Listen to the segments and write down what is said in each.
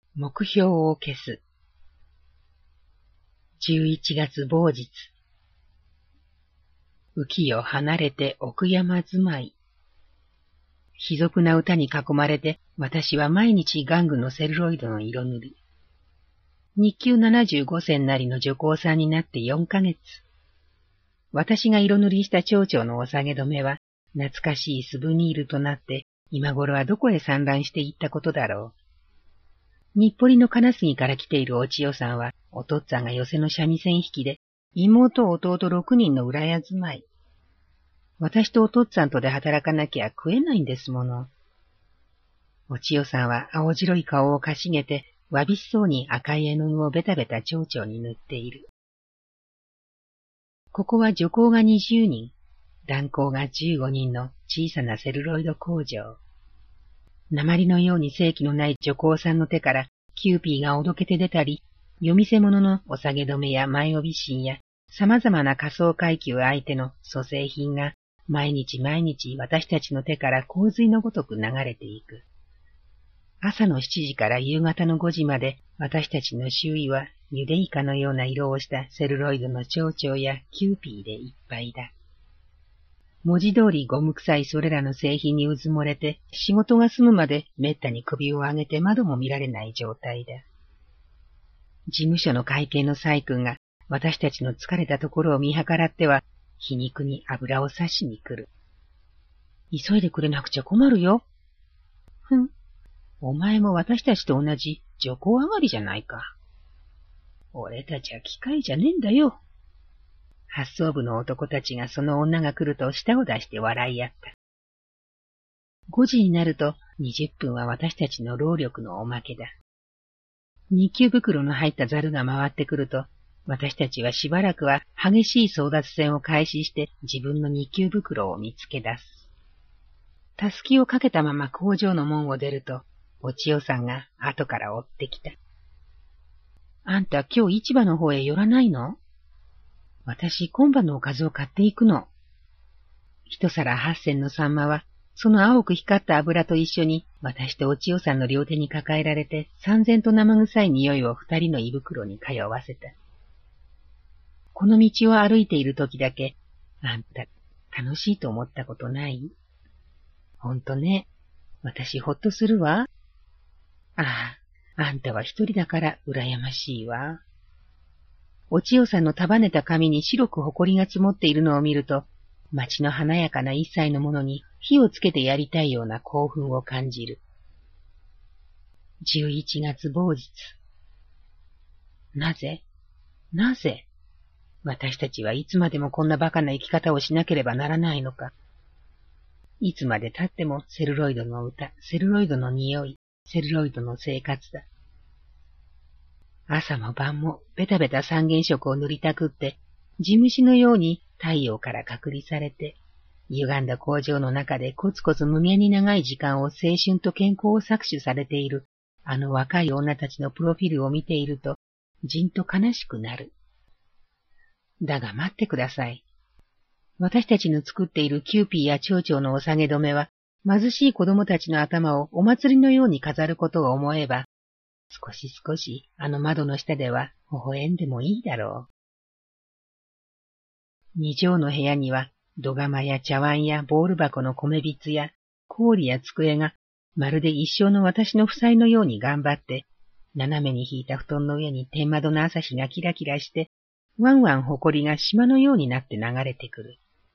目標を消す。11月某日。浮世を離れて奥山住まい。卑俗な歌に囲まれて、私は毎日玩具のセルロイドの色塗り。日給75銭なりの女工さんになって4ヶ月。私が色塗りした蝶々のお下げ止めは、懐かしいスブニールとなって、今頃はどこへ散乱していったことだろう。日暮里の金杉から来ているお千代さんは、お父っつぁんが寄せの三味線弾きで、妹弟6人の裏屋住まい。私とお父っつぁんとで働かなきゃ食えないんですもの。お千代さんは青白い顔をかしげて、わびしそうに赤い絵の具をベタベタ蝶々に塗っている。ここは女工が20人、男工が15人の小さなセルロイド工場。鉛のように正気のない女工さんの手からキューピーがおどけて出たり、夜見せ物のお下げ止めや前帯芯や様々な仮想階級相手の粗製品が毎日毎日私たちの手から洪水のごとく流れていく。朝の7時から夕方の5時まで私たちの周囲はゆでイカのような色をしたセルロイドの蝶々やキューピーでいっぱいだ。文字通りゴム臭いそれらの製品にうずもれて、仕事が済むまでめったに首を上げて窓も見られない状態だ。事務所の会計の細君が私たちの疲れたところを見計らっては、皮肉に油を刺しに来る。急いでくれなくちゃ困るよ。お前も私たちと同じ女工上がりじゃないか。俺たちは機械じゃねえんだよ。発送部の男たちがその女が来ると舌を出して笑い合った。5時になると20分は私たちの労力のおまけだ。日給袋の入ったザルが回ってくると、私たちはしばらくは激しい争奪戦を開始して自分の日給袋を見つけ出す。たすきをかけたまま工場の門を出ると、お千代さんが後から追ってきた。あんた今日市場の方へ寄らないの？私今晩のおかずを買っていくの。一皿8銭のサンマは、その青く光った油と一緒に、私とお千代さんの両手に抱えられて、三千と生臭い匂いを二人の胃袋に通わせた。この道を歩いている時だけ、あんた、楽しいと思ったことない？ほんとね、私ほっとするわ。ああ、あんたは一人だから羨ましいわ。お千代さんの束ねた髪に白く埃が積もっているのを見ると、町の華やかな一歳のものに火をつけてやりたいような興奮を感じる。11月某日。なぜ私たちはいつまでもこんな馬鹿な生き方をしなければならないのか。いつまで経ってもセルロイドの歌、セルロイドの匂い、セルロイドの生活だ。朝も晩もベタベタ三原色を塗りたくって、地虫のように太陽から隔離されて、歪んだ工場の中でコツコツ無限に長い時間を青春と健康を搾取されているあの若い女たちのプロフィルを見ていると、じんと悲しくなる。だが待ってください。私たちの作っているキューピーや蝶々のお下げ止めは、貧しい子供たちの頭をお祭りのように飾ることを思えば、少し少しあの窓の下では微笑んでもいいだろう。二畳の部屋には土釜や茶碗やボール箱の米びつや氷や机がまるで一生の私の負債のように頑張って斜めに引いた布団の上に天窓の朝日がキラキラしてワンワン埃が島のようになって流れてくる。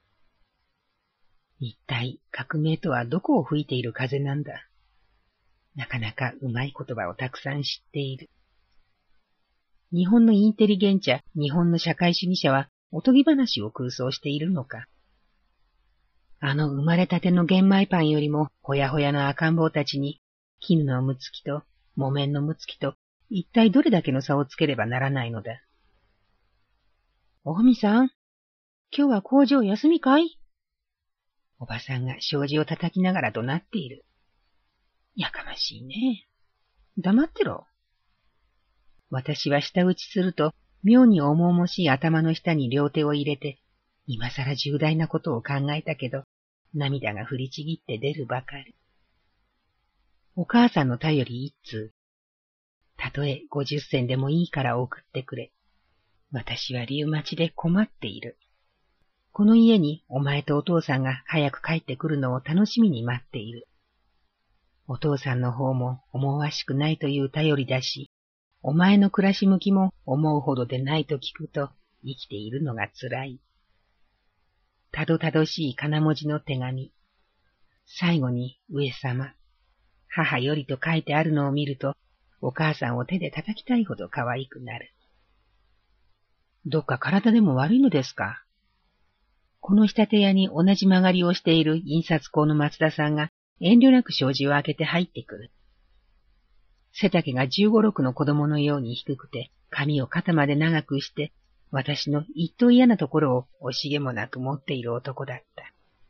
一体革命とはどこを吹いている風なんだ。なかなかうまい言葉をたくさん知っている。日本のインテリゲンチャ、日本の社会主義者はおとぎ話を空想しているのか。あの生まれたての玄米パンよりもほやほやの赤ん坊たちに、絹のむつきと木綿のむつきと一体どれだけの差をつければならないのだ。おふみさん、今日は工場休みかい？おばさんが障子を叩きながら怒鳴っている。やかましいね。黙ってろ。私は舌打ちすると、妙に重々しい頭の下に両手を入れて、今さら重大なことを考えたけど、涙が降りちぎって出るばかり。お母さんの便り一通。 とえ50銭でもいいから送ってくれ。私はリウマチで困っている。この家にお前とお父さんが早く帰ってくるのを楽しみに待っている。お父さんの方も思わしくないという頼りだし、お前の暮らし向きも思うほどでないと聞くと生きているのが辛い。たどたどしい金文字の手紙。最後に上様、母よりと書いてあるのを見ると、お母さんを手で叩きたいほど可愛くなる。どっか体でも悪いのですか？この仕立て屋に同じ曲がりをしている印刷工の松田さんが遠慮なく障子を開けて入ってくる。背丈が15、6の子供のように低くて、髪を肩まで長くして、私の一等嫌なところを惜しげもなく持っている男だった。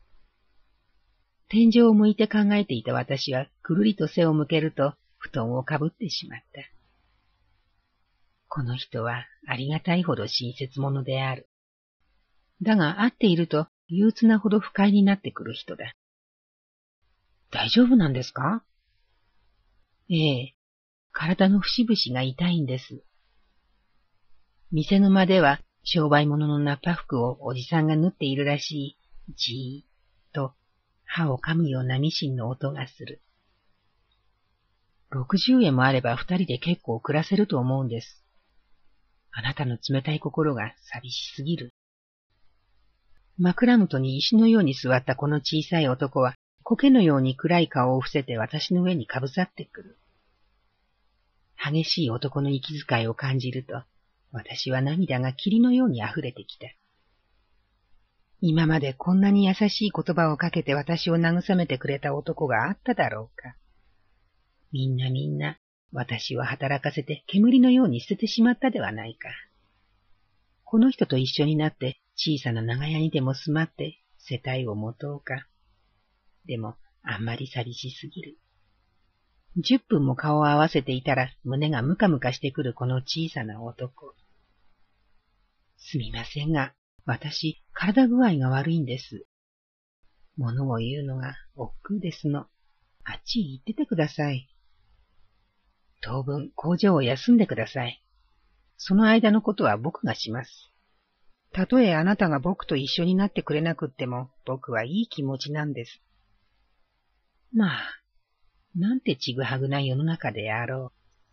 天井を向いて考えていた私はくるりと背を向けると布団をかぶってしまった。この人はありがたいほど親切者である。だが会っていると憂鬱なほど不快になってくる人だ。大丈夫なんですか？ええ、体の節々が痛いんです。店の間では商売物のナッパ服をおじさんが縫っているらしい、じーっと歯を噛むようなミシンの音がする。60円もあれば2人で結構暮らせると思うんです。あなたの冷たい心が寂しすぎる。枕元に石のように座ったこの小さい男は、苔のように暗い顔を伏せて私の上にかぶさってくる。激しい男の息遣いを感じると、私は涙が霧のように溢れてきた。今までこんなに優しい言葉をかけて私を慰めてくれた男があっただろうか。みんな、私を働かせて煙のように捨ててしまったではないか。この人と一緒になって小さな長屋にでも住まって世帯を持とうか。でもあんまり寂しすぎる。10分も顔を合わせていたら胸がムカムカしてくるこの小さな男。すみませんが、私、体具合が悪いんです。物を言うのが億劫ですの。あっち行っててください。当分工場を休んでください。その間のことは僕がします。たとえあなたが僕と一緒になってくれなくっても、僕はいい気持ちなんです。まあ、なんてちぐはぐな世の中であろう。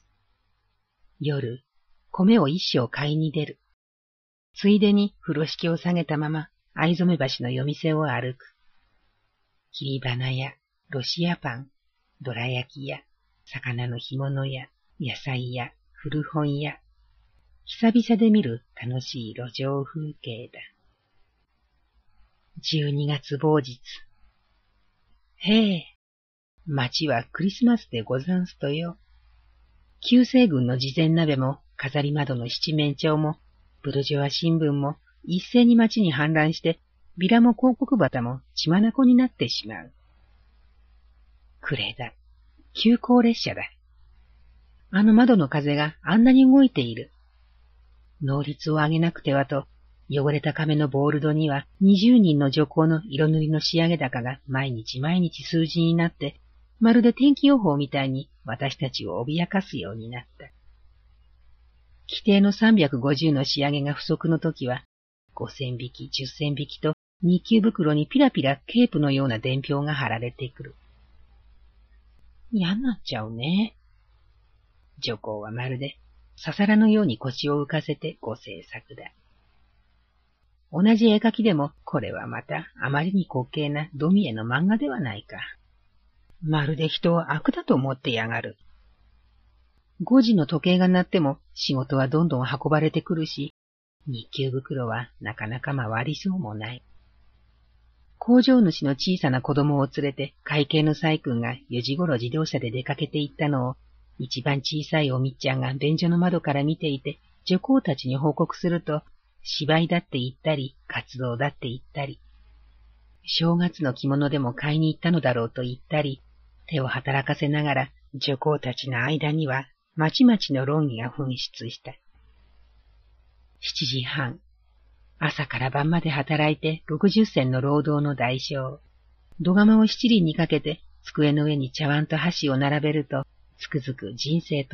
夜、米を一升買いに出る。ついでに風呂敷を下げたまま、藍染橋の夜店を歩く。切り花屋、ロシアパン、どら焼き屋、魚の干物屋、野菜屋、古本屋。久々で見る楽しい路上風景だ。12月某日。へえ、町はクリスマスでござんすとよ。旧西軍の事前鍋も飾り窓の七面鳥もブルジョワ新聞も一斉に町に氾濫してビラも広告旗も血眼になってしまう。暮れだ。急行列車だ。あの窓の風があんなに動いている。能率を上げなくてはと、汚れた亀のボールドには20人の女工の色塗りの仕上げ高が毎日数字になって、まるで天気予報みたいに私たちを脅かすようになった。規定の350の仕上げが不足の時は、5000匹、10,000匹と日給袋にピラピラケープのような伝票が貼られてくる。嫌になっちゃうね。女工はまるでささらのように腰を浮かせてご制作だ。同じ絵描きでもこれはまたあまりに滑稽なドミエの漫画ではないか。まるで人を悪だと思ってやがる。5時の時計が鳴っても仕事はどんどん運ばれてくるし、日給袋はなかなか回りそうもない。工場主の小さな子供を連れて会計の細君が4時頃自動車で出かけて行ったのを、一番小さいおみっちゃんが便所の窓から見ていて、女工たちに報告すると、芝居だって言ったり、活動だって言ったり、正月の着物でも買いに行ったのだろうと言ったり、手を働かせながら女工たちの間には、まちまちの論議が噴出した。7時半。朝から晩まで働いて60銭の労働の代償。土釜を七輪にかけて机の上に茶碗と箸を並べると、つくづく人生とは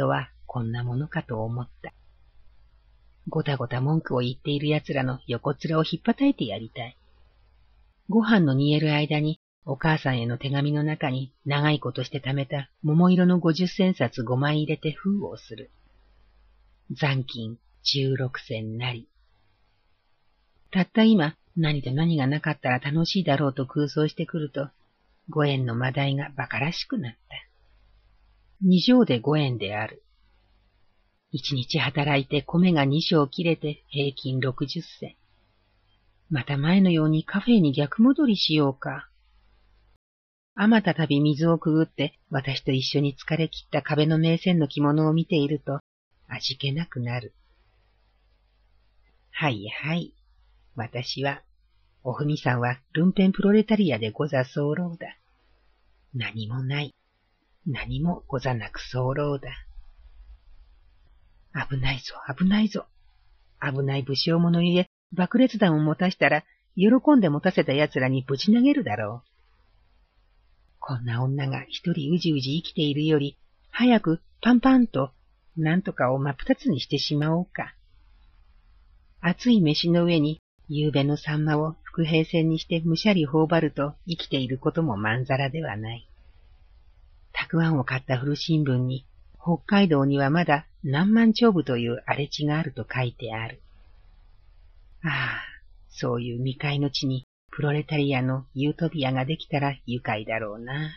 こんなものかと思った。ごたごた文句を言っている奴らの横面を引っ叩いてやりたい。ご飯の煮える間に、お母さんへの手紙の中に長いことして貯めた桃色の50銭札5枚入れて封をする。残金16銭なり。たった今、何と何がなかったら楽しいだろうと空想してくると、5円のマダイが馬鹿らしくなった。2升で5円である。1日働いて米が2升切れて平均60銭。また前のようにカフェに逆戻りしようか。あまたたび水をくぐって私と一緒に疲れ切った壁の名線の着物を見ていると味気なくなる。はいはい。私は、おふみさんはルンペンプロレタリアでござ候だ。何もない。何もござなく候だ。危ないぞ、危ないぞ。危ない武将者ゆえ、爆裂弾を持たしたら、喜んで持たせた奴らにぶち投げるだろう。こんな女が一人うじうじ生きているより、早くパンパンと、なんとかを真っ二つにしてしまおうか。熱い飯の上に、夕べのサンマを伏兵線にしてむしゃり頬張ると生きていることもまんざらではない。たくあんを買った古新聞に、北海道にはまだ何万丁部という荒れ地があると書いてある。ああ、そういう未開の地にプロレタリアのユートピアができたら愉快だろうな。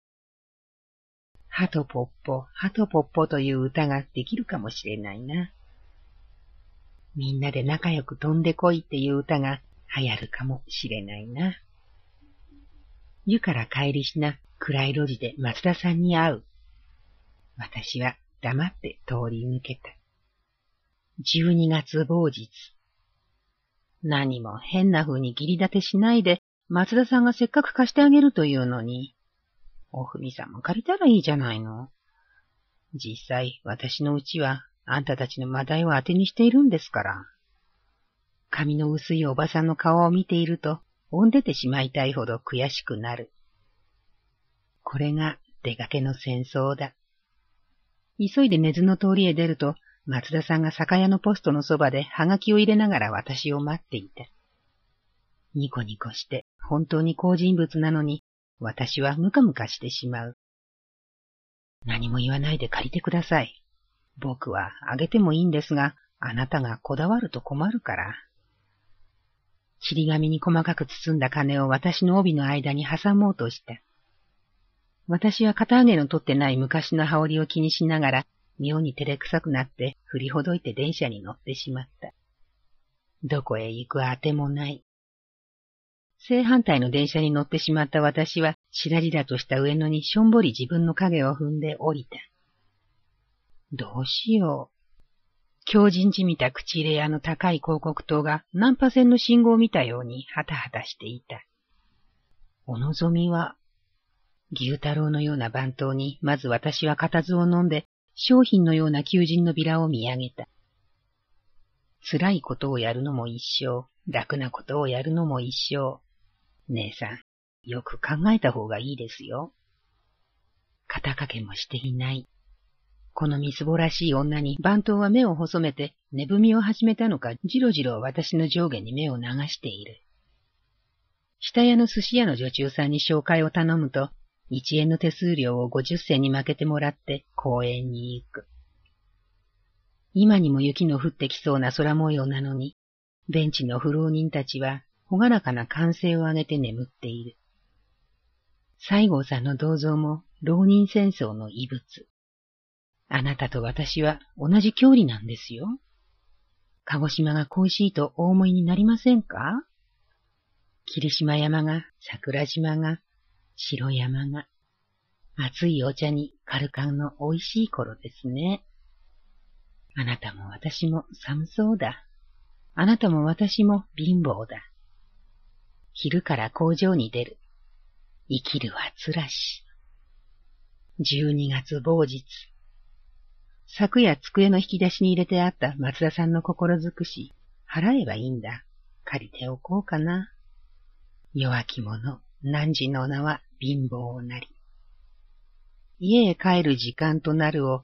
ハトポッポ、ハトポッポという歌ができるかもしれないな。みんなで仲良く飛んでこいっていう歌が流行るかもしれないな。湯から帰りしな暗い路地で松田さんに会う。私は黙って通り抜けた。12月某日。何も変な風に義理立てしないで、松田さんがせっかく貸してあげるというのに。おふみさんも借りたらいいじゃないの。実際、私のうちは、あんたたちのマダイを当てにしているんですから。髪の薄いおばさんの顔を見ていると、おんでてしまいたいほど悔しくなる。これが出かけの戦争だ。急いで根津の通りへ出ると、松田さんが酒屋のポストのそばでハガキを入れながら私を待っていた。ニコニコして本当に好人物なのに、私はムカムカしてしまう。何も言わないで借りてください。僕はあげてもいいんですが、あなたがこだわると困るから。ちり紙に細かく包んだ金を私の帯の間に挟もうとした。私は肩上げの取ってない昔の羽織を気にしながら、妙に照れくさくなって振りほどいて電車に乗ってしまった。どこへ行くあてもない。正反対の電車に乗ってしまった私は、しらりらとした上野にしょんぼり自分の影を踏んで降りた。どうしよう。強靭じみた口入れ屋の高い広告塔がナンパ線の信号を見たようにハタハタしていた。お望みは、牛太郎のような番頭に、まず私は固唾を飲んで、商品のような求人のビラを見上げた。辛いことをやるのも一生、楽なことをやるのも一生。姉さん、よく考えた方がいいですよ。肩掛けもしていない。このみすぼらしい女に番頭は目を細めて寝踏みを始めたのか、じろじろ私の上下に目を流している。下屋の寿司屋の女中さんに紹介を頼むと、1円の手数料を50銭に負けてもらって公園に行く。今にも雪の降ってきそうな空模様なのに、ベンチの不老人たちはほがらかな歓声を上げて眠っている。西郷さんの銅像も浪人戦争の遺物。あなたと私は同じ郷里なんですよ。鹿児島が恋しいとお思いになりませんか？霧島山が、桜島が、白山が、熱いお茶にカルカンの美味しい頃ですね。あなたも私も寒そうだ。あなたも私も貧乏だ。昼から工場に出る。生きるはつらし。12月某日。昨夜机の引き出しに入れてあった松田さんの心づくし、払えばいいんだ。借りておこうかな。弱き者、汝の名は貧乏なり。家へ帰る時間となるを、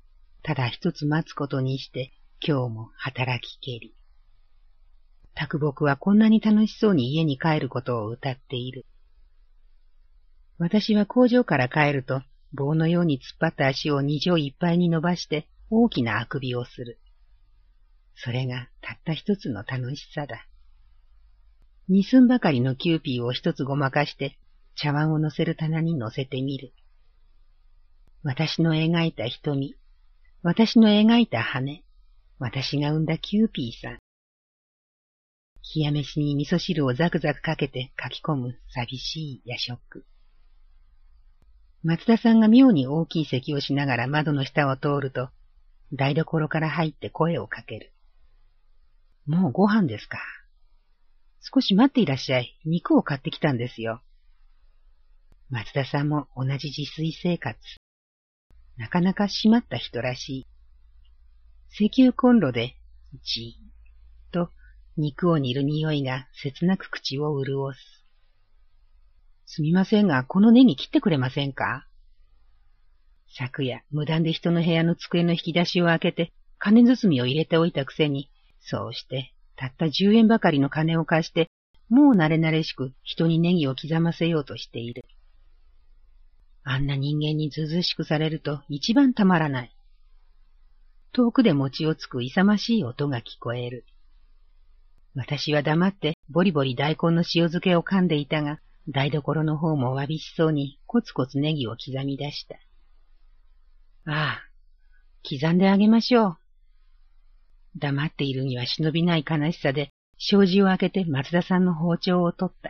ただ一つ待つことにして、今日も働きけり。卓木はこんなに楽しそうに家に帰ることを謳っている。私は工場から帰ると、棒のように突っ張った足を2畳いっぱいに伸ばして大きなあくびをする。それがたった一つの楽しさだ。2寸ばかりのキューピーを一つごまかして茶碗を乗せる棚に乗せてみる。私の描いた瞳、私の描いた羽、私が産んだキューピーさん。冷や飯に味噌汁をザクザクかけてかき込む寂しい夜食。松田さんが妙に大きい咳をしながら窓の下を通ると、台所から入って声をかける。もうご飯ですか。少し待っていらっしゃい。肉を買ってきたんですよ。松田さんも同じ自炊生活。なかなか締まった人らしい。石油コンロで、じーっと肉を煮る匂いが切なく口を潤す。すみませんが、このネギ切ってくれませんか？昨夜、無断で人の部屋の机の引き出しを開けて、金包みを入れておいたくせに、そうして、たった10円ばかりの金を貸して、もう慣れ慣れしく人にネギを刻ませようとしている。あんな人間にずうずうしくされると一番たまらない。遠くで餅をつく勇ましい音が聞こえる。私は黙ってボリボリ大根の塩漬けを噛んでいたが、台所の方もわびしそうにコツコツネギを刻み出した。ああ、刻んであげましょう。黙っているには忍びない悲しさで、障子を開けて松田さんの包丁を取った。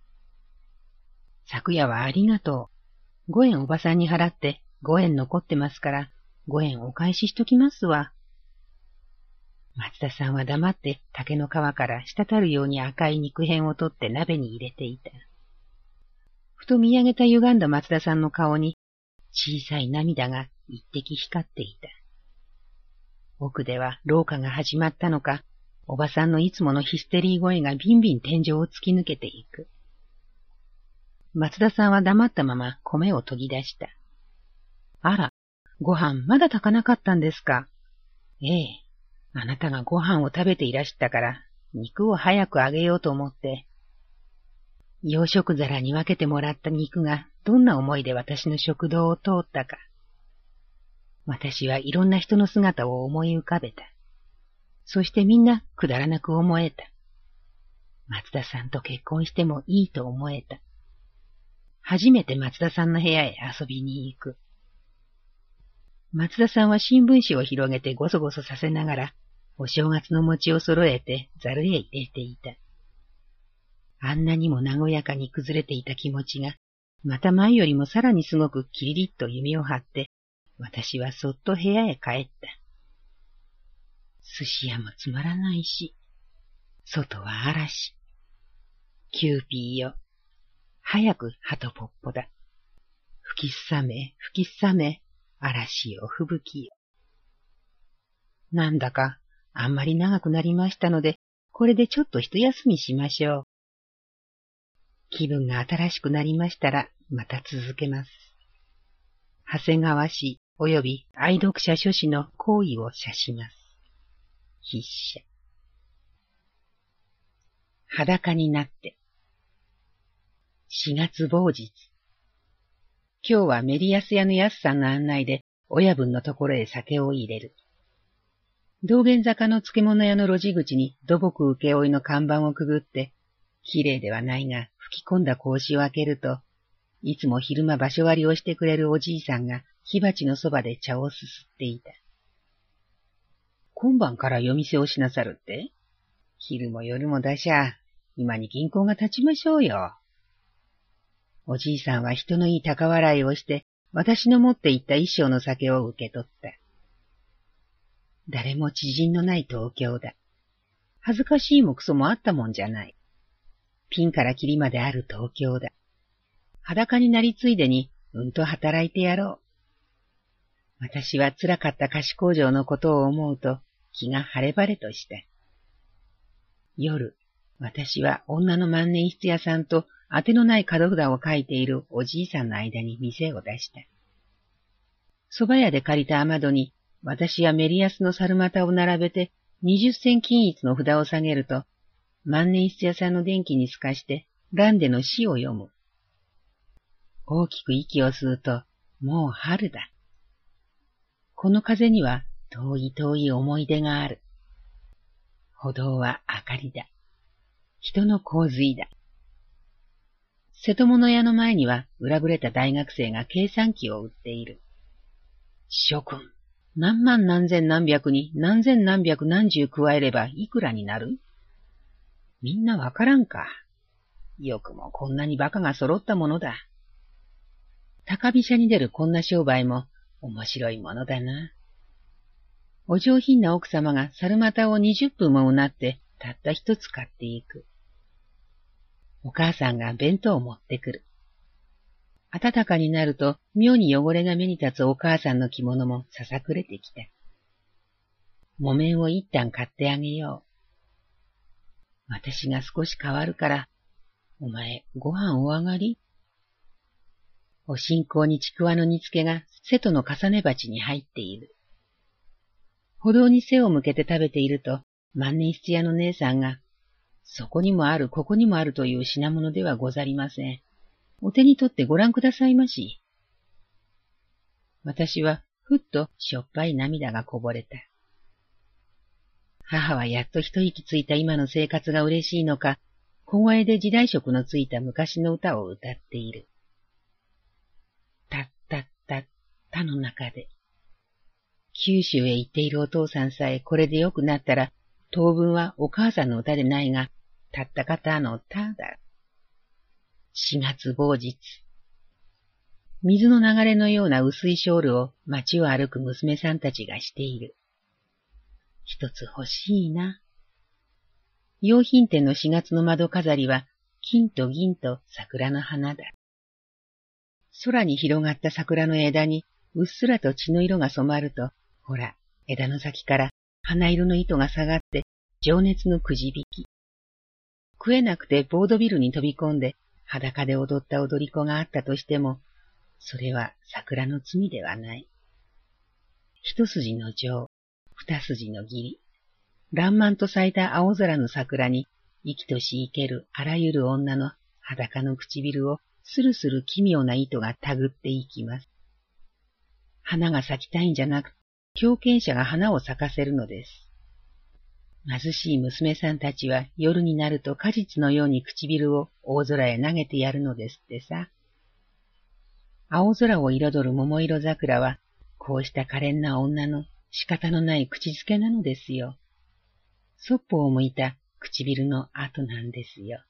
昨夜はありがとう。5円おばさんに払って5円残ってますから、5円お返ししときますわ。松田さんは黙って竹の皮から滴るように赤い肉片を取って鍋に入れていた。ふと見上げた歪んだ松田さんの顔に小さい涙が一滴光っていた。奥では廊下が始まったのか、おばさんのいつものヒステリー声がビンビン天井を突き抜けていく。松田さんは黙ったまま米を研ぎ出した。あら、ご飯まだ炊かなかったんですか。ええ、あなたがご飯を食べていらしたから、肉を早くあげようと思って。洋食皿に分けてもらった肉がどんな思いで私の食堂を通ったか。私はいろんな人の姿を思い浮かべた。そしてみんなくだらなく思えた。松田さんと結婚してもいいと思えた。初めて松田さんの部屋へ遊びに行く。松田さんは新聞紙を広げてごそごそさせながら、お正月の餅を揃えてざるへ入れていた。あんなにも和やかに崩れていた気持ちが、また前よりもさらにすごくキリリッと弓を張って、私はそっと部屋へ帰った。寿司屋もつまらないし、外は嵐。キューピーよ、早く鳩ぽっぽだ。吹きすさめ、吹きすさめ、嵐よ、吹雪よ。なんだか、あんまり長くなりましたので、これでちょっと一休みしましょう。気分が新しくなりましたら、また続けます。長谷川氏及び愛読者書士の行為を写します。筆者。裸になって。4月某日。今日はメリヤス屋のヤスさんの案内で親分のところへ酒を入れる。道玄坂の漬物屋の路地口に土木請負の看板をくぐって、綺麗ではないが吹き込んだ格子を開けると、いつも昼間場所割りをしてくれるおじいさんが火鉢のそばで茶をすすっていた。今晩から夜店をしなさるって？昼も夜もだしゃ、今に銀行が立ちましょうよ。おじいさんは人のいい高笑いをして、私の持って行った一升の酒を受け取った。誰も知人のない東京だ。恥ずかしいもクソもあったもんじゃない。ピンからキリまである東京だ。裸になりついでに、と働いてやろう。私は辛かった菓子工場のことを思うと、気が晴れ晴れとした。夜、私は女の万年筆屋さんと当てのない角札を書いているおじいさんの間に店を出した。蕎麦屋で借りた雨戸に私やメリヤスの猿股を並べて20銭均一の札を下げると、万年筆屋さんの電気に透かしてランデの詩を読む。大きく息を吸うと、もう春だ。この風には遠い遠い思い出がある。歩道は明かりだ。人の洪水だ。瀬戸物屋の前には裏ぶれた大学生が計算機を売っている。諸君、何万何千何百に何千何百何十加えればいくらになる？みんなわからんか。よくもこんなに馬鹿が揃ったものだ。高飛車に出るこんな商売も面白いものだな。お上品な奥様が猿股を20分もうなってたった一つ買っていく。お母さんが弁当を持ってくる。暖かになると妙に汚れが目に立つお母さんの着物もささくれてきた。木綿を一旦買ってあげよう。私が少し変わるから、お前ご飯お上がり？お信仰にちくわの煮付けが瀬戸の重ね鉢に入っている。歩道に背を向けて食べていると、万年筆屋の姉さんが、そこにもある、ここにもあるという品物ではござりません。お手に取ってご覧くださいまし。私はふっとしょっぱい涙がこぼれた。母はやっと一息ついた今の生活が嬉しいのか、小声で時代色のついた昔の歌を歌っている。たったったったの中で。九州へ行っているお父さんさえこれで良くなったら、当分はお母さんの歌でないが、たったかたのただ。4月某日。水の流れのような薄いショールを街を歩く娘さんたちがしている。一つ欲しいな。洋品店の4月の窓飾りは、金と銀と桜の花だ。空に広がった桜の枝にうっすらと血の色が染まると、ほら、枝の先から花色の糸が下がって情熱のくじ引き。食えなくてボードビルに飛び込んで裸で踊った踊り子があったとしても、それは桜の罪ではない。一筋の情、二筋の義理。爛漫と咲いた青空の桜に生きとし生けるあらゆる女の裸の唇をスルスル奇妙な糸がたぐっていきます。花が咲きたいんじゃなく、狂犬者が花を咲かせるのです。貧しい娘さんたちは夜になると果実のように唇を大空へ投げてやるのですってさ。青空を彩る桃色桜は、こうした可憐な女の仕方のない口づけなのですよ。そっぽを向いた唇の跡なんですよ。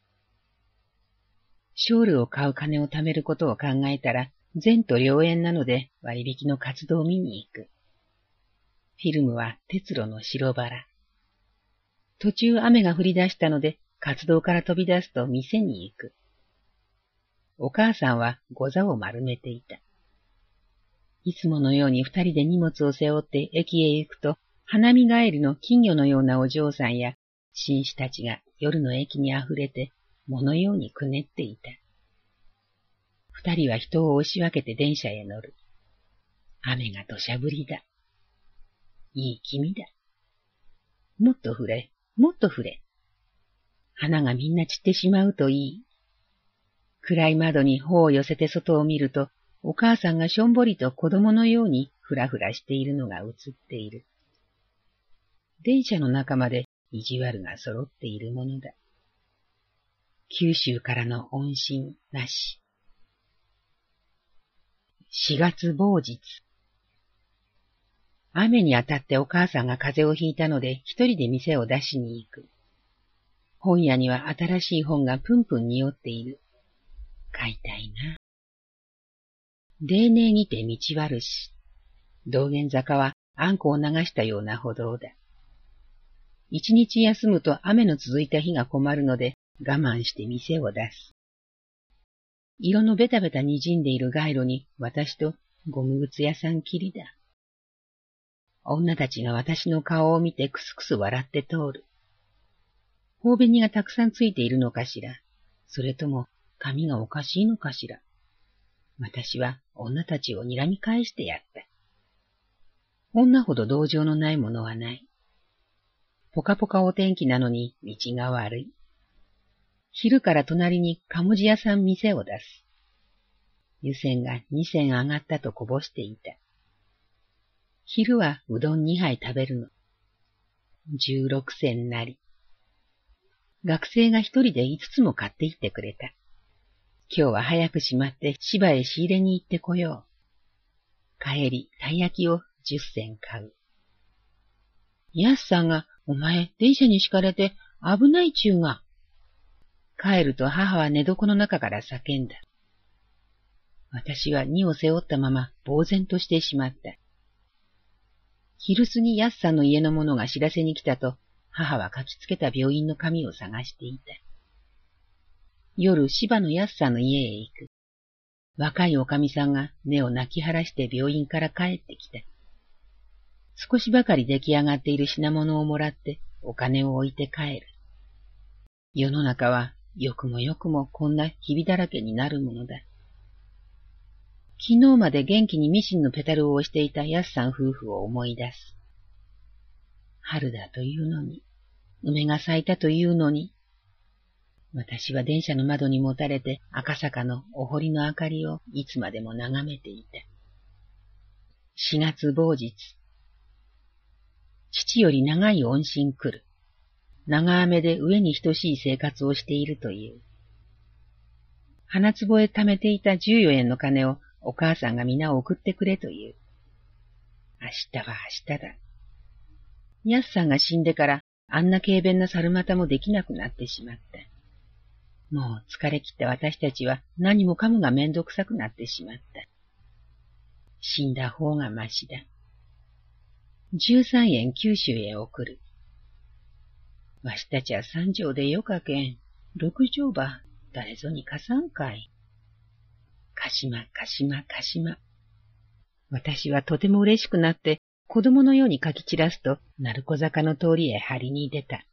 ショールを買う金を貯めることを考えたら、前途良縁なので割引の活動を見に行く。フィルムは鉄路の白バラ。途中雨が降り出したので活動から飛び出すと店に行く。お母さんはご座を丸めていた。いつものように二人で荷物を背負って駅へ行くと、花見帰りの金魚のようなお嬢さんや紳士たちが夜の駅にあふれて、藻のようにくねっていた。二人は人を押し分けて電車へ乗る。雨が土砂降りだ。いい気味だ。もっと降れ、もっと降れ。花がみんな散ってしまうといい。暗い窓に頬を寄せて外を見ると、お母さんがしょんぼりと子供のようにふらふらしているのが映っている。電車の中まで意地悪が揃っているものだ。九州からの音信なし。4月某日。雨に当たってお母さんが風邪をひいたので一人で店を出しに行く。本屋には新しい本がぷんぷん匂っている。買いたいな。泥濘にて道悪し。道玄坂はあんこを流したような歩道だ。一日休むと雨の続いた日が困るので我慢して店を出す。色のベタベタ滲んでいる街路に私とゴム靴屋さんきりだ。女たちが私の顔を見てクスクス笑って通る。頬紅がたくさんついているのかしら。それとも髪がおかしいのかしら。私は女たちを睨み返してやった。 女ほど同情のないものはない。ぽかぽかお天気なのに道が悪い。昼から隣に鴨路屋さん店を出す。湯煎が2銭上がったとこぼしていた。昼はうどん2杯食べるの。16銭なり。学生が一人で5つも買って行ってくれた。今日は早くしまって芝へ仕入れに行ってこよう。帰り、たい焼きを10銭買う。やすさんが、お前、電車に敷かれて危ないちゅうが。帰ると母は寝床の中から叫んだ。私は荷を背負ったまま呆然としてしまった。昼過ぎやすさんの家の者が知らせに来たと、母は書きつけた病院の紙を探していた。夜、芝のやすさんの家へ行く。若いおかみさんが根を泣き晴らして病院から帰ってきた。少しばかり出来上がっている品物をもらってお金を置いて帰る。世の中はよくもよくもこんなひびだらけになるものだ。昨日まで元気にミシンのペダルを押していたやすさん夫婦を思い出す。春だというのに、梅が咲いたというのに、私は電車の窓にもたれて赤坂のお堀の明かりをいつまでも眺めていた。4月某日。父より長い音信来る。長雨で飢えに等しい生活をしているという。花壺へ貯めていた14円の金をお母さんが皆送ってくれという。明日は明日だ。やすさんが死んでからあんな軽便な猿股もできなくなってしまった。もう疲れ切った私たちは何もかもがめんどくさくなってしまった。死んだ方がましだ。13円九州へ送る。わしたちは3畳でよかけん、6畳ば誰ぞに貸さんかい。貸しま。私はとても嬉しくなって子供のように書き散らすと鳴子坂の通りへ張りに出た。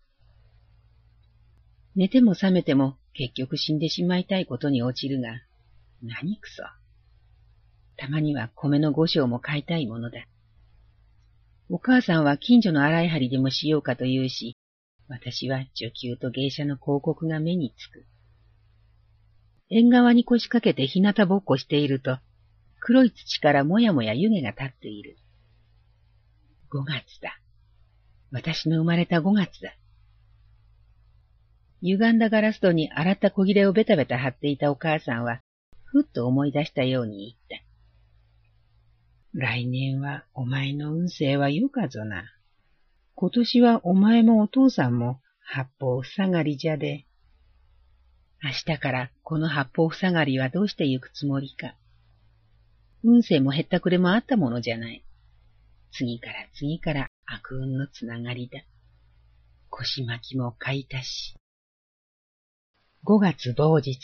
寝ても覚めても結局死んでしまいたいことに落ちるが、何くそ。たまには米の5升も買いたいものだ。お母さんは近所の洗い張りでもしようかと言うし、私は女給と芸者の広告が目につく。縁側に腰掛けて日向ぼっこしていると、黒い土からもやもや湯気が立っている。5月だ。私の生まれた5月だ。歪んだガラス戸に洗った小切れをベタベタ貼っていたお母さんは、ふっと思い出したように言った。来年はお前の運勢はよかぞな。今年はお前もお父さんも八方塞がりじゃで。明日からこの八方塞がりはどうして行くつもりか。運勢もへったくれもあったものじゃない。次から次から悪運のつながりだ。腰巻きも買いたし。5月某日。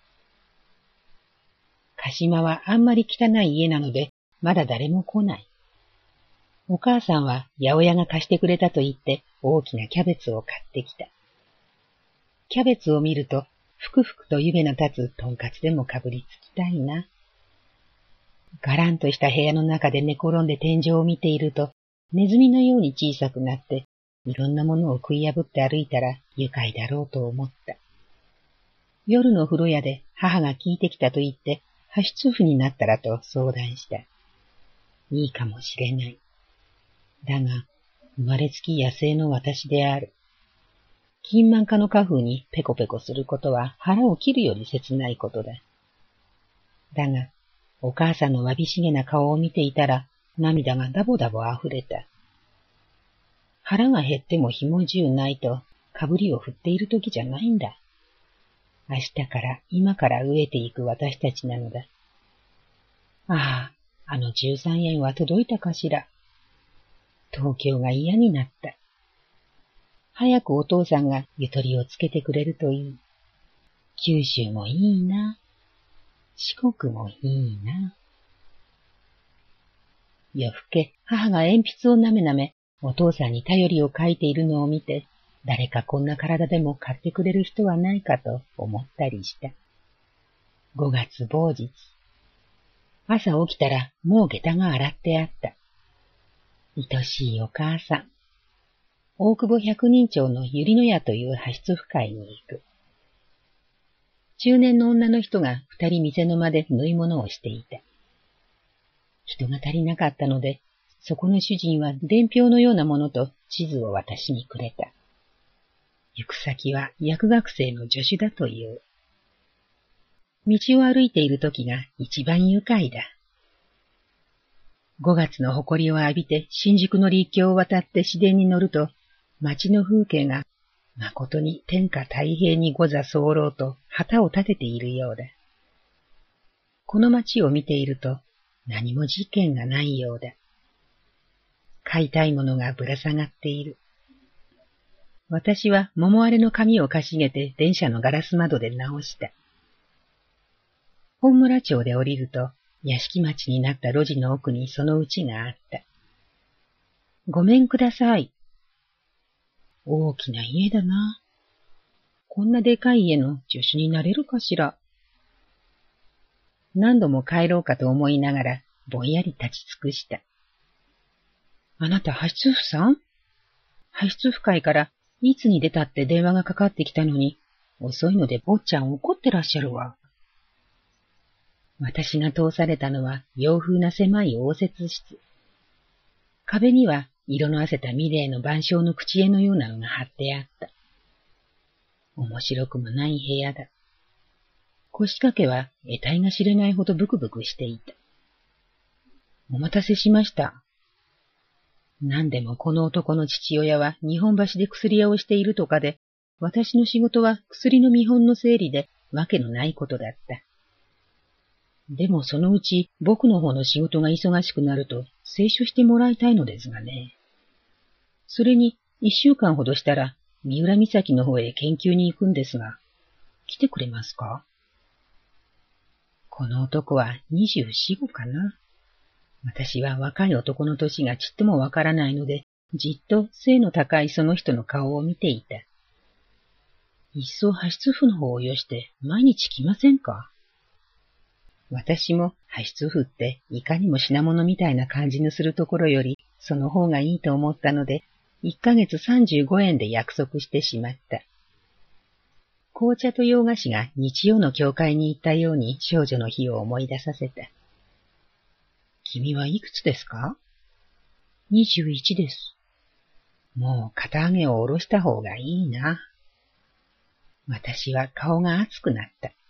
鹿島はあんまり汚い家なので、まだ誰も来ない。お母さんは八百屋が貸してくれたと言って大きなキャベツを買ってきた。キャベツを見ると、ふくふくと湯気の立つとんかつでもかぶりつきたいな。がらんとした部屋の中で寝転んで天井を見ていると、ネズミのように小さくなって、いろんなものを食い破って歩いたら愉快だろうと思った。夜の風呂屋で母が聞いてきたと言って、破出婦になったらと相談した。いいかもしれない。だが、生まれつき野生の私である。金満家の家風にペコペコすることは腹を切るより切ないことだ。だが、お母さんのわびしげな顔を見ていたら、涙がダボダボ溢れた。腹が減ってもひもじゅうないと、かぶりを振っている時じゃないんだ。明日から今から飢えていく私たちなのだ。ああ、あの13円は届いたかしら。東京が嫌になった。早くお父さんがゆとりをつけてくれるといい。九州もいいな。四国もいいな。夜更け、母が鉛筆をなめなめ、お父さんに頼りを書いているのを見て、誰かこんな体でも買ってくれる人はないかと思ったりした。5月某日。朝起きたらもう下駄が洗ってあった。 愛しいお母さん。大久保百人町の百合の屋という派出府会に行く。中年の女の人が二人店の間で縫い物をしていた。人が足りなかったので、そこの主人は伝票のようなものと地図を私にくれた。行く先は薬学生の助手だという。道を歩いている時が一番愉快だ。5月の誇りを浴びて新宿の陸橋を渡って市電に乗ると、街の風景が誠に天下太平に御座候と旗を立てているようだ。この街を見ていると何も事件がないようだ。買いたいものがぶら下がっている。私は桃荒れの髪をかしげて電車のガラス窓で直した。本村町で降りると、屋敷町になった路地の奥にその家があった。ごめんください。大きな家だな。こんなでかい家の助手になれるかしら。何度も帰ろうかと思いながら、ぼんやり立ち尽くした。あなた、派出婦さん？派出婦会からいつに出たって電話がかかってきたのに、遅いので坊ちゃん怒ってらっしゃるわ。私が通されたのは洋風な狭い応接室。壁には色の褪せたミレーの晩鐘の口絵のようなのが貼ってあった。面白くもない部屋だ。腰掛けは得体が知れないほどブクブクしていた。お待たせしました。何でもこの男の父親は日本橋で薬屋をしているとかで、私の仕事は薬の見本の整理でわけのないことだった。でもそのうち僕の方の仕事が忙しくなると清書してもらいたいのですがね。それに1週間ほどしたら三浦岬の方へ研究に行くんですが、来てくれますか？この男は24、5かな。私は若い男の年がちっともわからないので、じっと背の高いその人の顔を見ていた。いっそ派出婦の方をよして毎日来ませんか？私も派出婦っていかにも品物みたいな感じのするところよりその方がいいと思ったので、1ヶ月35円で約束してしまった。紅茶と洋菓子が日曜の教会に行ったように少女の日を思い出させた。君はいくつですか？21です。もう肩上げを下ろした方がいいな。私は顔が熱くなった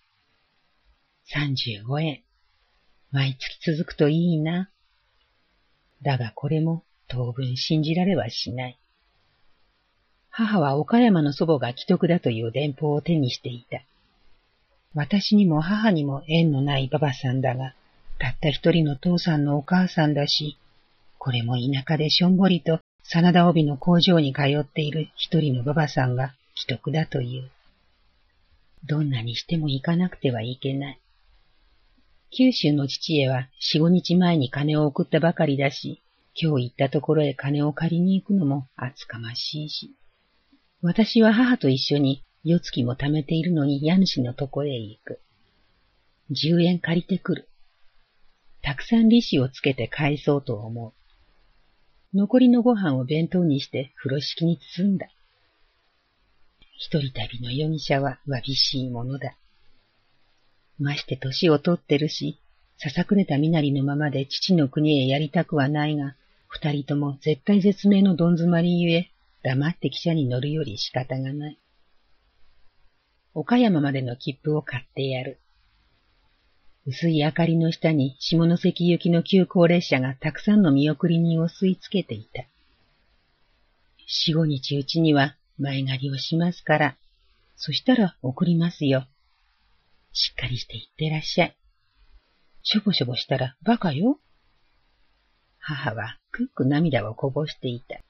。35円。毎月続くといいな。だがこれも当分信じられはしない。母は岡山の祖母が既得だという電報を手にしていた。私にも母にも縁のないばばさんだが、たった一人の父さんのお母さんだし、これも田舎でしょんぼりと真田帯の工場に通っている一人のばばさんが既得だという。どんなにしても行かなくてはいけない。九州の父へは4、5日前に金を送ったばかりだし、今日行ったところへ金を借りに行くのも厚かましいし。私は母と一緒に4月も貯めているのに家主のとこへ行く。10円借りてくる。たくさん利子をつけて返そうと思う。残りのご飯を弁当にして風呂敷に包んだ。一人旅の容疑者はわびしいものだ。まして年を取ってるし、ささくれた身なりのままで父の国へやりたくはないが、二人とも絶体絶命のどん詰まりゆえ、黙って汽車に乗るより仕方がない。岡山までの切符を買ってやる。薄い明かりの下に下関行きの急行列車がたくさんの見送り人を吸い付けていた。4、5日うちには前借りをしますから、そしたら送りますよ。しっかりして行ってらっしゃい。しょぼしょぼしたらバカよ。母はくっく涙をこぼしていた。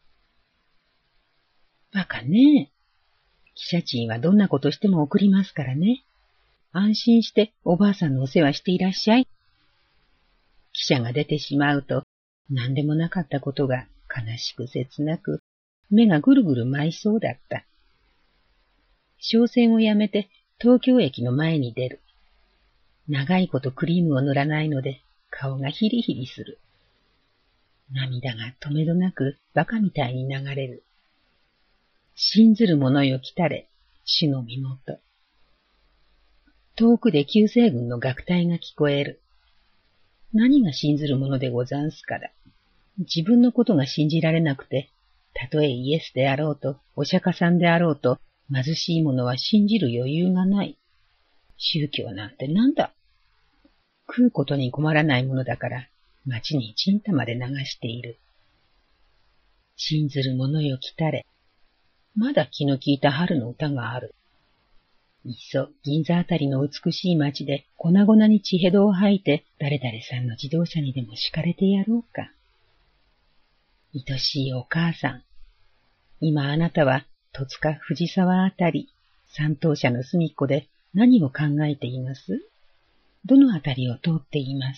バカねえ。汽車賃はどんなことしても送りますからね。安心しておばあさんのお世話していらっしゃい。汽車が出てしまうと、何でもなかったことが悲しく切なく、目がぐるぐる舞いそうだった。商船をやめて東京駅の前に出る。長いことクリームを塗らないので顔がヒリヒリする。 涙がとめどなく馬鹿みたいに流れる。信ずる者よ来たれ、主の身元。遠くで旧西軍の楽隊が聞こえる。何が信ずる者でござんすから。自分のことが信じられなくて、たとえイエスであろうと、お釈迦さんであろうと、貧しい者は信じる余裕がない。宗教なんてなんだ。食うことに困らないものだから、町にちんたまで流している。信ずる者よ来たれ。まだ気の利いた春の歌がある。いっそ銀座あたりの美しい町で粉々に血へどを吐いて誰々さんの自動車にでも敷かれてやろうか。愛しいお母さん。今あなたは戸塚藤沢あたり三等車の隅っこで何を考えています？どのあたりを通っています？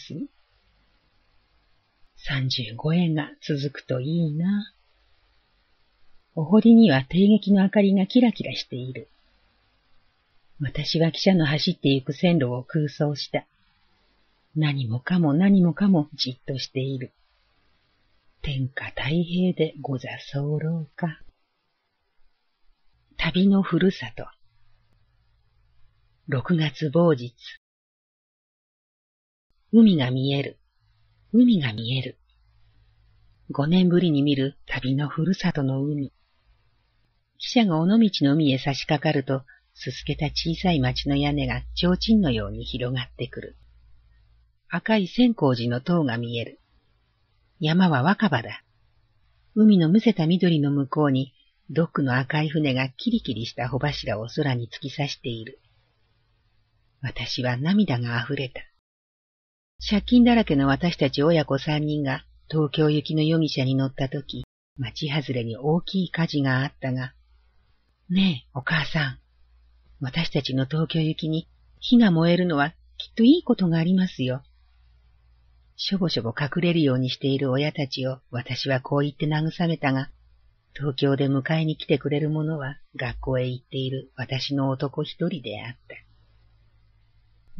35 円が続くといいな。お堀には帝劇の明かりがキラキラしている。私は汽車の走ってゆく線路を空想した。何もかもじっとしている。天下太平でござ候か。旅のふるさと。6月某日。海が見える。海が見える。5年ぶりに見る旅のふるさとの海。汽車が尾道の海へ差し掛かると、すすけた小さい町の屋根が提灯のように広がってくる。赤い千光寺の塔が見える。山は若葉だ。海のむせた緑の向こうに、ドックの赤い船がキリキリした帆柱を空に突き刺している。私は涙が溢れた。借金だらけの私たち親子3人が東京行きの夜汽車に乗ったとき、町外れに大きい火事があったが、ねえ、お母さん。私たちの東京行きに火が燃えるのはきっといいことがありますよ。しょぼしょぼ隠れるようにしている親たちを私はこう言って慰めたが、東京で迎えに来てくれる者は学校へ行っている私の男一人であった。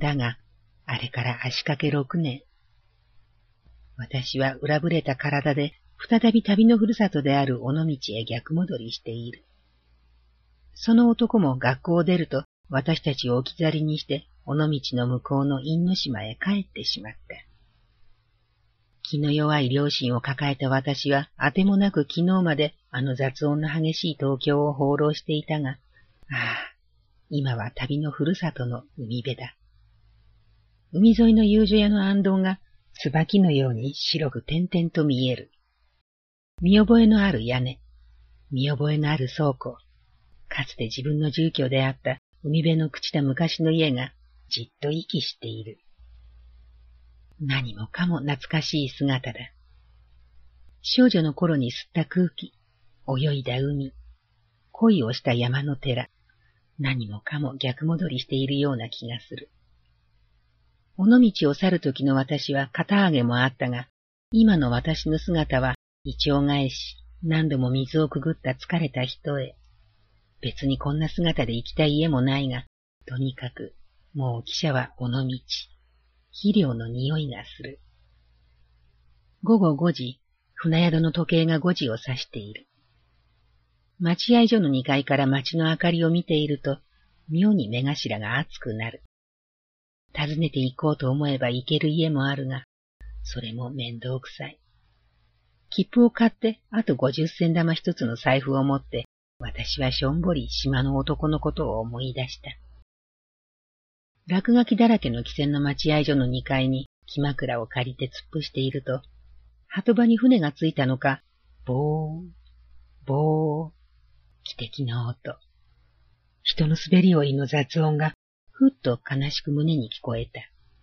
だが、あれから足掛け6年。私は裏ぶれた体で再び旅のふるさとである尾道へ逆戻りしている。その男も学校を出ると私たちを置き去りにして尾道の向こうの因島へ帰ってしまった。気の弱い両親を抱えた私はあてもなく昨日まであの雑音の激しい東京を放浪していたが、今は旅のふるさとの海辺だ。海沿いの遊女屋の行灯が椿のように白く点々と見える。見覚えのある屋根、見覚えのある倉庫、かつて自分の住居であった海辺の朽ちた昔の家がじっと息している。何もかも懐かしい姿だ。少女の頃に吸った空気、泳いだ海、恋をした山の寺、何もかも逆戻りしているような気がする。尾道を去る時の私は肩上げもあったが、今の私の姿はイチョウ返し、何度も水をくぐった疲れた人へ。別にこんな姿で行きたい家もないが、とにかく、もう汽車は尾道。肥料の匂いがする。午後5時、船宿の時計が5時を指している。待合所の2階から街の明かりを見ていると、妙に目頭が熱くなる。訪ねて行こうと思えば行ける家もあるが、それも面倒くさい。切符を買って、あと50銭玉一つの財布を持って、私はしょんぼり島の男のことを思い出した。落書きだらけの汽船の待合所の2階に木枕を借りて突っ伏していると、鳩場に船がついたのか、ボー、ボー、汽笛の音。人の滑り降りの雑音が、ふっと悲しく胸に聞こえた。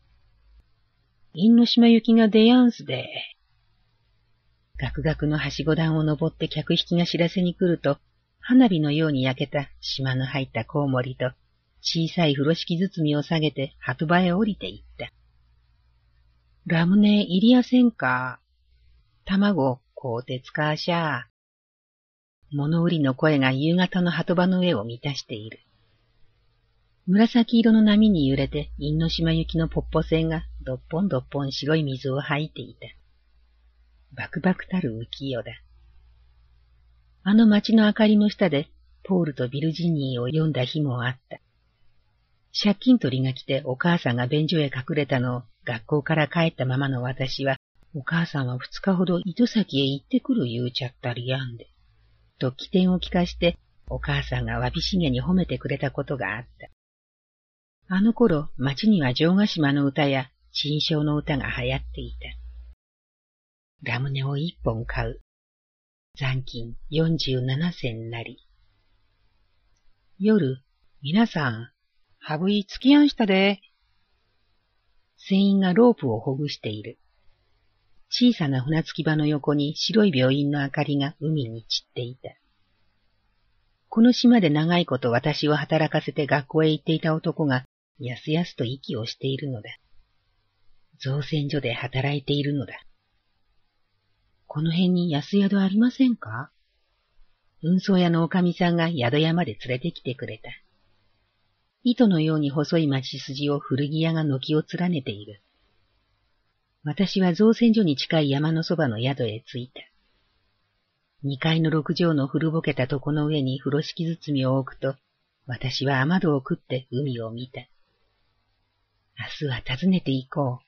因島行きが出やんすで。ガクガクのはしご段を登って客引きが知らせに来ると、花火のように焼けた島の入ったコウモリと、小さい風呂敷包みを下げて鳩場へ降りていった。ラムネ入りやせんか。卵買うて使わしゃ。物売りの声が夕方の鳩場の上を満たしている。紫色の波に揺れて因島行きのポッポ船がどっぽんどっぽん白い水を吐いていた。 バクバクたる浮世だ。あの街の明かりの下で、ポールとビルジニーを読んだ日もあった。借金取りが来てお母さんが便所へ隠れたのを学校から帰ったままの私は、お母さんは2日ほど糸先へ行ってくる言うちゃったりやんで。と起点を聞かして、お母さんがわびしげに褒めてくれたことがあった。あの頃、町には城ヶ島の歌や珍唱の歌が流行っていた。ラムネを1本買う。残金47銭なり。夜、皆さん、ハブイつきやんしたで。船員がロープをほぐしている。小さな船着き場の横に白い病院の明かりが海に散っていた。この島で長いこと私を働かせて学校へ行っていた男が、やすやすと息をしているのだ。造船所で働いているのだ。この辺に安宿ありませんか？運送屋のおかみさんが宿屋まで連れてきてくれた。糸のように細い町筋を古着屋が軒を連ねている。私は造船所に近い山のそばの宿へ着いた。2階の6畳の古ぼけた床の上に風呂敷包みを置くと、私は雨戸を食って海を見た。明日は訪ねて行こう。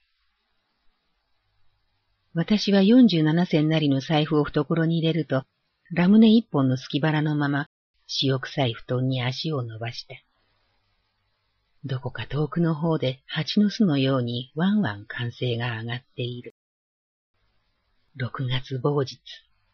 私は47銭なりの財布を懐に入れると、ラムネ1本のすき腹のまま、塩臭い布団に足を伸ばした。どこか遠くの方で蜂の巣のようにワンワン歓声が上がっている。6月某日。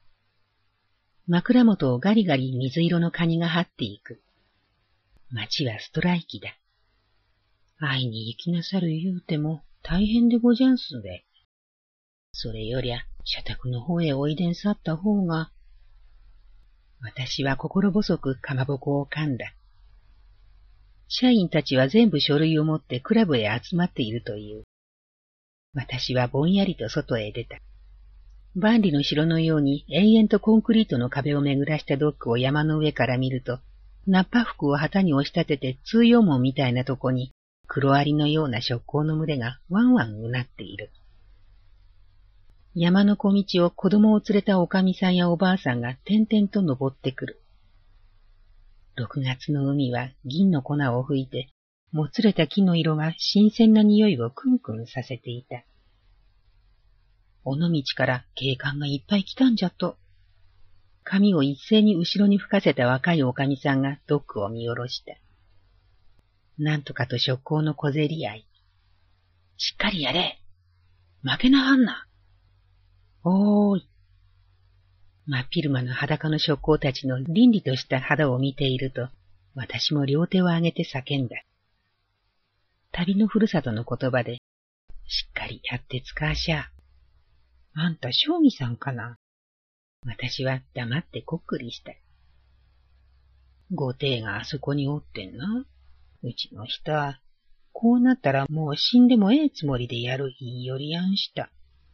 枕元をガリガリ水色のカニが張っていく。町はストライキだ。会いに行きなさる言うても大変でごじゃんすべ。それよりゃ、社宅の方へおいでん去った方が。私は心細くかまぼこを噛んだ。社員たちは全部書類を持ってクラブへ集まっているという。私はぼんやりと外へ出た。万里の城のように延々とコンクリートの壁を巡らしたドックを山の上から見ると、ナッパ服を旗に押し立てて通用門みたいなとこに、黒アリのような食行の群れがワンワンうなっている。山の小道を子供を連れたおかみさんやおばあさんが点々と登ってくる。6月の海は銀の粉を吹いて、もつれた木の色が新鮮な匂いをクンクンさせていた。尾道から警官がいっぱい来たんじゃと。髪を一斉に後ろに吹かせた若いおかみさんがドックを見下ろした。なんとかと職工の小競り合い。しっかりやれ。負けなはんな。おーい。真っ昼間の裸の職工たちの凛々とした肌を見ていると、私も両手を上げて叫んだ。旅のふるさとの言葉で、しっかりやってつかわしゃ。あんた、正義さんかな？私は黙ってこっくりした。ごてえがあそこにおってんな。うちの人は、こうなったらもう死んでもええつもりでやる言いよりやんした。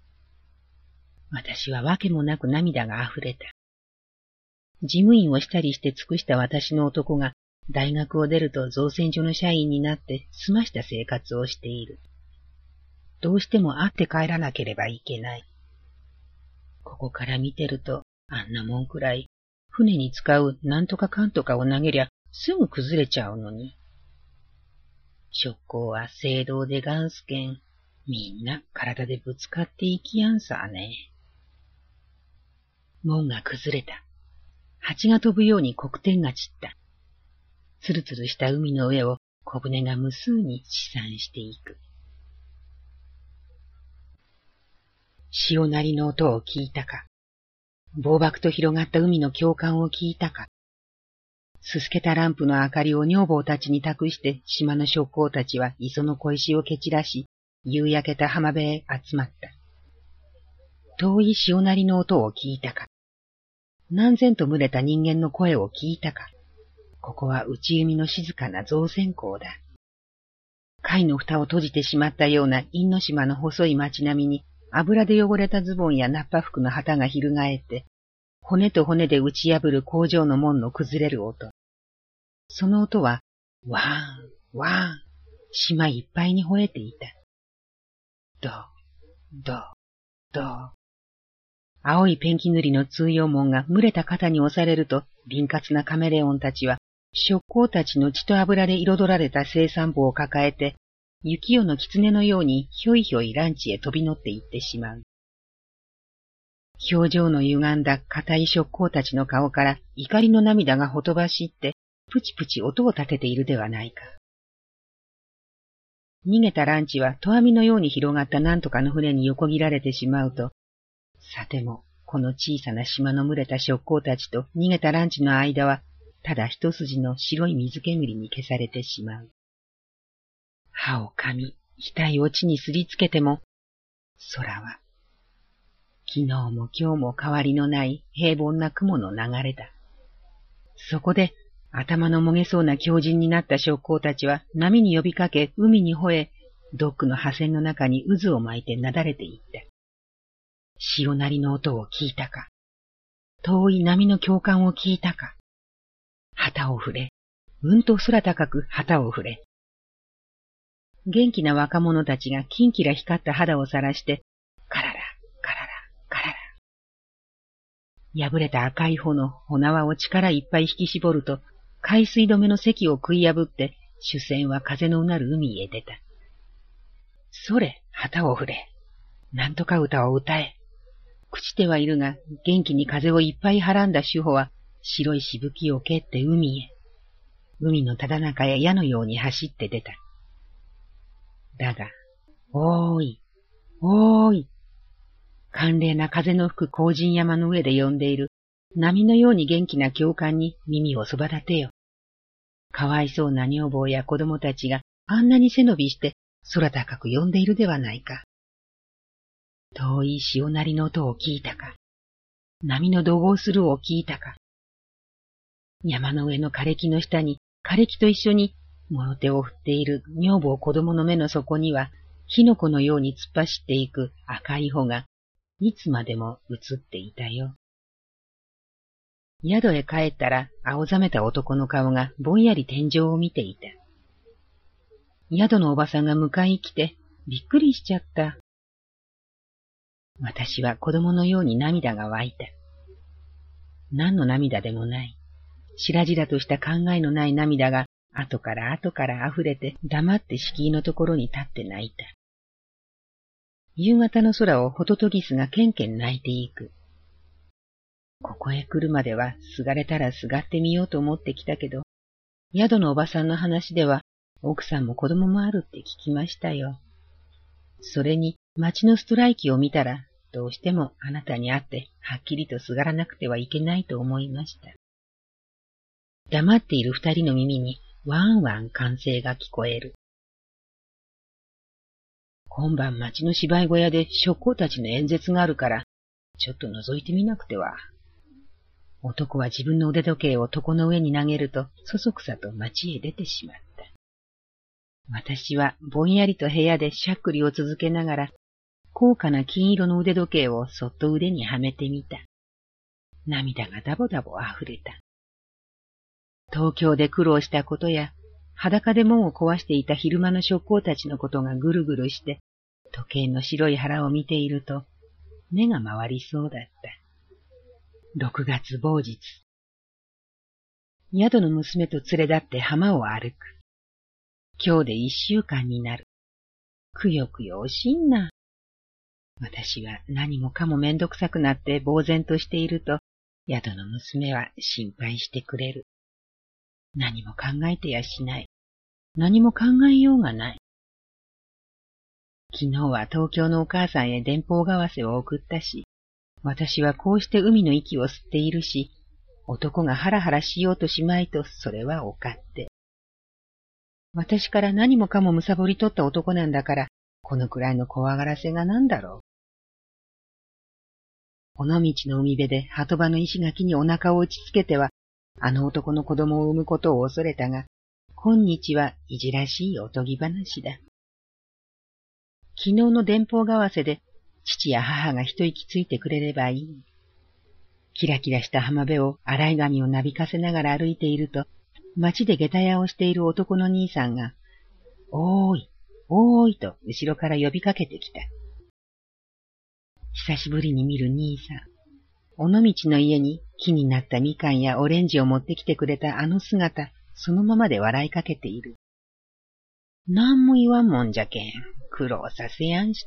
私はわけもなく涙が溢れた。事務員をしたりして尽くした私の男が大学を出ると造船所の社員になって済ました生活をしている。どうしても会って帰らなければいけない。ここから見てるとあんなもんくらい船に使うなんとかかんとかを投げりゃすぐ崩れちゃうのに。職工は聖堂でガンスけん、みんな体でぶつかっていきやんさね。門が崩れた。蜂が飛ぶように黒点が散った。つるつるした海の上を小舟が無数に飛散していく。潮鳴りの音を聞いたか。暴漠と広がった海の共感を聞いたか。すすけたランプの明かりを女房たちに託して島の職工たちは磯の小石を蹴散らし、夕焼けた浜辺へ集まった。遠い潮鳴りの音を聞いたか。何千と群れた人間の声を聞いたか。ここは内海の静かな造船港だ。貝の蓋を閉じてしまったような因島の細い町並みに油で汚れたズボンやナッパ服の旗が翻って、骨と骨で打ち破る工場の門の崩れる音。その音は、ワーン、ワーン、島いっぱいに吠えていた。ド、ド、ド。 青いペンキ塗りの通用門が蒸れた肩に押されると、敏捷なカメレオンたちは、職工たちの血と油で彩られた生産簿を抱えて、雪夜の狐のようにひょいひょいランチへ飛び乗っていってしまう。表情の歪んだ硬い職工たちの顔から怒りの涙がほとばしって、プチプチ音を立てているではないか。逃げたランチはと網のように広がった何とかの船に横切られてしまうと、さてもこの小さな島の群れた職工たちと逃げたランチの間は、ただ一筋の白い水煙に消されてしまう。歯を噛み、額を地にすりつけても、空は、昨日も今日も変わりのない平凡な雲の流れだ。そこで、頭のもげそうな狂人になった職工たちは波に呼びかけ海に吠え、ドックの破線の中に渦を巻いてなだれていった。潮鳴りの音を聞いたか、遠い波の共感を聞いたか、旗を振れ、うんと空高く旗を振れ。元気な若者たちがキンキラ光った肌をさらして、カララ、カララ、カララ。破れた赤い穂の穂縄を力いっぱい引き絞ると、海水止めの堰を食い破って、主船は風のうなる海へ出た。それ、旗を振れ。なんとか歌を歌え。朽ちてはいるが、元気に風をいっぱいはらんだ主穂は、白いしぶきを蹴って海へ。海のただ中へ矢のように走って出た。だが、おーい、おーい。寒冷な風の吹く荒神山の上で呼んでいる、波のように元気な教官に耳をそば立てよ。かわいそうな女房や子供たちがあんなに背伸びして空高く呼んでいるではないか。遠い潮鳴りの音を聞いたか。波の怒号するを聞いたか。山の上の枯れ木の下に枯れ木と一緒に物手を振っている女房子供の目の底には火の粉のように突っ走っていく赤い穂がいつまでも映っていたよ。宿へ帰ったら青ざめた男の顔がぼんやり天井を見ていた。宿のおばさんが迎えに来てびっくりしちゃった。私は子供のように涙が湧いた。何の涙でもない。白々とした考えのない涙が後から溢れて黙って敷居のところに立って泣いた。夕方の空をホトトギスがケンケン鳴いていく。ここへ来るまではすがれたらすがってみようと思ってきたけど、宿のおばさんの話では奥さんも子供もあるって聞きましたよ。それに町のストライキを見たらどうしてもあなたに会ってはっきりとすがらなくてはいけないと思いました。黙っている二人の耳にワンワン歓声が聞こえる。今晩町の芝居小屋で職工たちの演説があるから、ちょっと覗いてみなくては。男は自分の腕時計を床の上に投げると、そそくさと町へ出てしまった。私はぼんやりと部屋でしゃっくりを続けながら、高価な金色の腕時計をそっと腕にはめてみた。涙がダボダボ溢れた。東京で苦労したことや、裸で門を壊していた昼間の職工たちのことがぐるぐるして、時計の白い腹を見ていると、目が回りそうだった。6月某日。宿の娘と連れ立って浜を歩く。今日で1週間になる。くよくよ惜しいんな。私は何もかもめんどくさくなって呆然としていると、宿の娘は心配してくれる。何も考えてやしない。何も考えようがない。昨日は東京のお母さんへ電報為替を送ったし、私はこうして海の息を吸っているし、男がハラハラしようとしまいとそれはお勝手。私から何もかもむさぼり取った男なんだから、このくらいの怖がらせが何だろう。尾道の海辺で鳩場の石垣にお腹を打ちつけては、あの男の子供を産むことを恐れたが、今日はいじらしいおとぎ話だ。昨日の電報為替で父や母が一息ついてくれればいい。キラキラした浜辺を洗い髪をなびかせながら歩いていると、街で下駄屋をしている男の兄さんが、おーい、おーいと後ろから呼びかけてきた。久しぶりに見る兄さん。 尾道の家に木になったみかんやオレンジを持ってきてくれたあの姿、そのままで笑いかけている。なんも言わんもんじゃけん、苦労させやんした。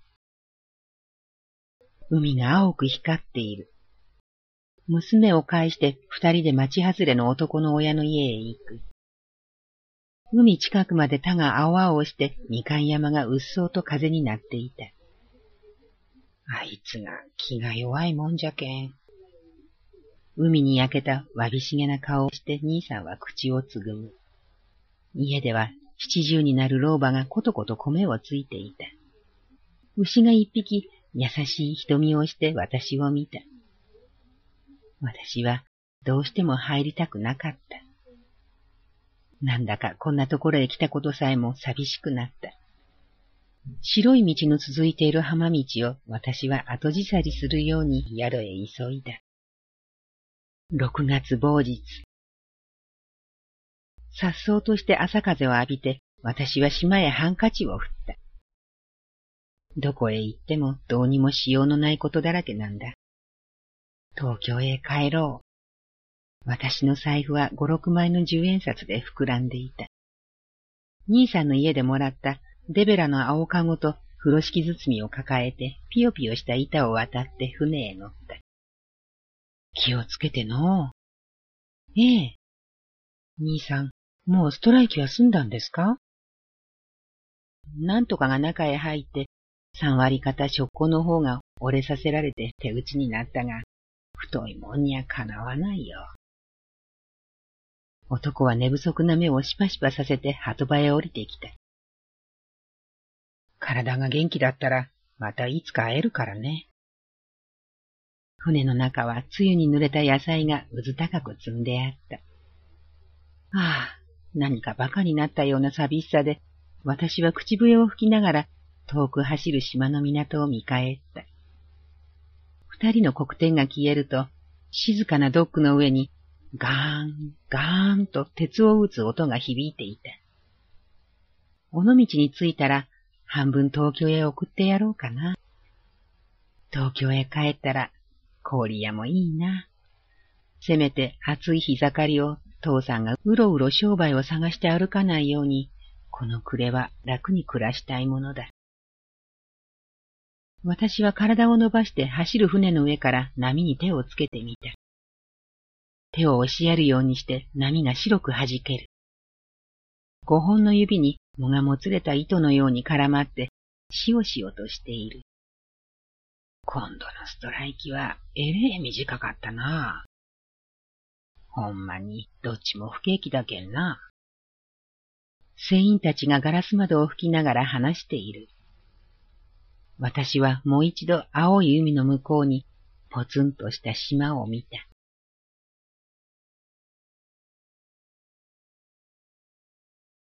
海が青く光っている。娘を介して二人で町外れの男の親の家へ行く。海近くまで田が青々してみかん山がうっそうと風になっていた。あいつが気が弱いもんじゃけん。海に焼けたわびしげな顔をして兄さんは口をつぐむ。家では70になる老婆がことこと米をついていた。牛が一匹優しい瞳をして私を見た。私はどうしても入りたくなかった。なんだかこんなところへ来たことさえも寂しくなった。白い道の続いている浜道を私は後じさりするように宿へ急いだ。6月某日。颯爽として朝風を浴びて私は島へハンカチを振った。どこへ行ってもどうにもしようのないことだらけなんだ。東京へ帰ろう。私の財布は5、6枚の10円札で膨らんでいた。兄さんの家でもらったデベラの青かごと風呂敷包みを抱えてピヨピヨした板を渡って船へ乗った。気をつけてのう。ええ。兄さん、もうストライキは済んだんですか？なんとかが中へ入って、3割方食庫の方が折れさせられて手打ちになったが、太いもんにはかなわないよ。男は寝不足な目をしぱしぱさせて鳩場へ降りてきた。体が元気だったら、またいつか会えるからね。船の中は梅雨に濡れた野菜がうず高く積んであった。ああ、何か馬鹿になったような寂しさで、私は口笛を吹きながら遠く走る島の港を見返った。二人の黒点が消えると、静かなドックの上にガーン、ガーンと鉄を打つ音が響いていた。尾道に着いたら半分東京へ送ってやろうかな。東京へ帰ったら氷屋もいいな。せめて暑い日盛りを父さんがうろうろ商売を探して歩かないように、この暮れは楽に暮らしたいものだ。私は体を伸ばして走る船の上から波に手をつけてみた。手を押しやるようにして波が白く弾ける。5本の指に藻がもつれた糸のように絡まってしおしおとしている。今度のストライキはえれえ短かったな。ほんまにどっちも不景気だけんな。船員たちがガラス窓を吹きながら話している。私はもう一度青い海の向こうにポツンとした島を見た。